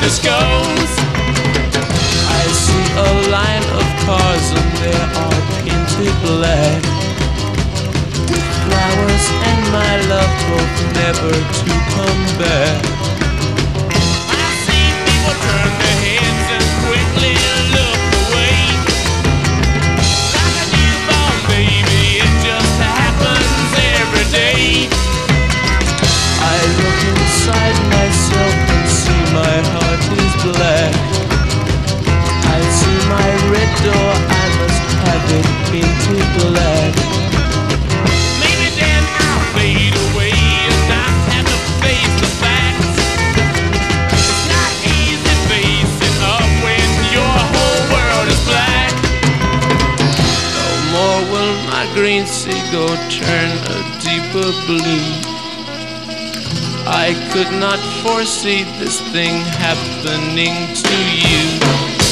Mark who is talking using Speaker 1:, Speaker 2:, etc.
Speaker 1: this goes.
Speaker 2: I see a line of cars and they are painted black, with flowers and my love hope never to come back.
Speaker 1: I see people turn their heads and quickly look away. Like a newborn baby, it just happens every day.
Speaker 2: I look inside myself and see my heart is black. I see my red door, I must have it painted black.
Speaker 1: Maybe then I'll fade away and not have to face the facts. It's not easy facing up when your whole world is black.
Speaker 2: No more will my green seagull turn a deeper blue. I could not foresee this thing happening to you.